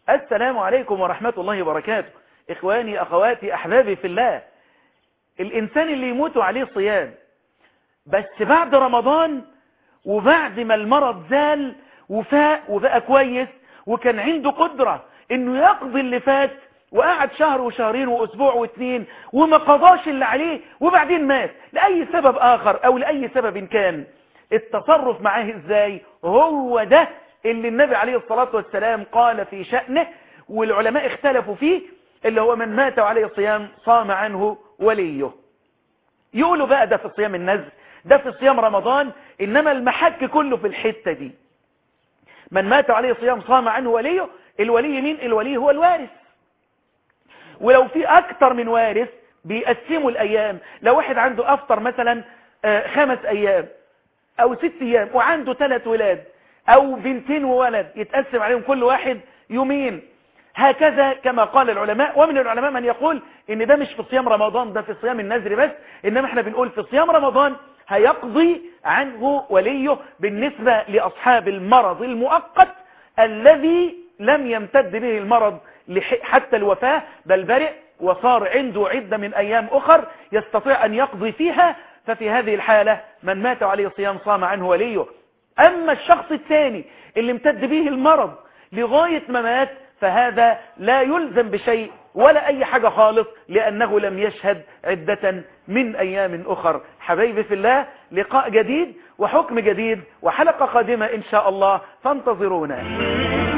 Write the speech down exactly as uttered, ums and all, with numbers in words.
السلام عليكم ورحمة الله وبركاته. إخواني أخواتي أحبابي في الله، الإنسان اللي يموت عليه صيام بس بعد رمضان وبعد ما المرض زال وفاق وبقى كويس وكان عنده قدرة إنه يقضي اللي فات وقعد شهر وشهرين وأسبوع واثنين وما قضاش اللي عليه وبعدين مات لأي سبب آخر أو لأي سبب كان، التصرف معاه إزاي؟ هو ده اللي النبي عليه الصلاة والسلام قال في شأنه والعلماء اختلفوا فيه، اللي هو من مات عليه الصيام صام عنه وليه. يقولوا بقى ده في صيام النذر، ده في صيام رمضان، إنما المحك كله في الحتة دي. من مات عليه صيام صام عنه وليه. الولي مين؟ الولي هو الوارث. ولو في أكتر من وارث بيقسموا الأيام، لو واحد عنده أفطر مثلا خمس أيام أو ست أيام وعنده ثلاث ولاد أو بنتين وولد، يتقسم عليهم كل واحد يومين، هكذا كما قال العلماء. ومن العلماء من يقول إن ده مش في صيام رمضان، ده في صيام النذر بس، إنما احنا بنقول في صيام رمضان هيقضي عنه وليه بالنسبة لأصحاب المرض المؤقت الذي لم يمتد به المرض حتى الوفاة، بل برئ وصار عنده عدة من أيام أخر يستطيع أن يقضي فيها، ففي هذه الحالة من مات عليه صيام صام عنه وليه. أما الشخص الثاني اللي امتد به المرض لغاية ما مات فهذا لا يلزم بشيء ولا أي حاجة خالص، لأنه لم يشهد عدة من أيام أخر. حبايبي في الله، لقاء جديد وحكم جديد وحلقة قادمة إن شاء الله، فانتظرونا.